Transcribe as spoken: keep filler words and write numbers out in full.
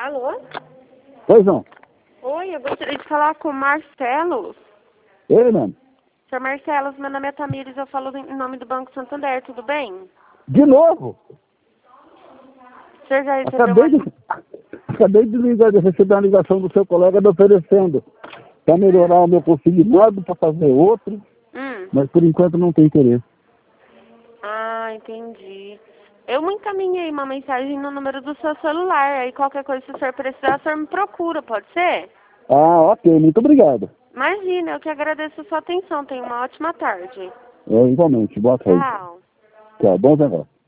Alô? Pois não. Oi, eu gostaria de falar com o Marcelo. Ele mesmo. senhor Marcelo, meu nome é Tamires, eu falo em nome do Banco Santander, tudo bem? De novo? O senhor já recebeu Acabei uma... de, acabei de ligar, de receber uma ligação do seu colega me oferecendo para melhorar o meu consignado, para fazer outro, Hum. mas por enquanto não tem interesse. Ah, entendi. Eu me encaminhei uma mensagem no número do seu celular, aí qualquer coisa que o senhor precisar, o senhor me procura, pode ser? Ah, ok, muito obrigado. Imagina, eu que agradeço a sua atenção, tenha uma ótima tarde. É, igualmente, boa tarde. Tchau. Tchau, bons negócios.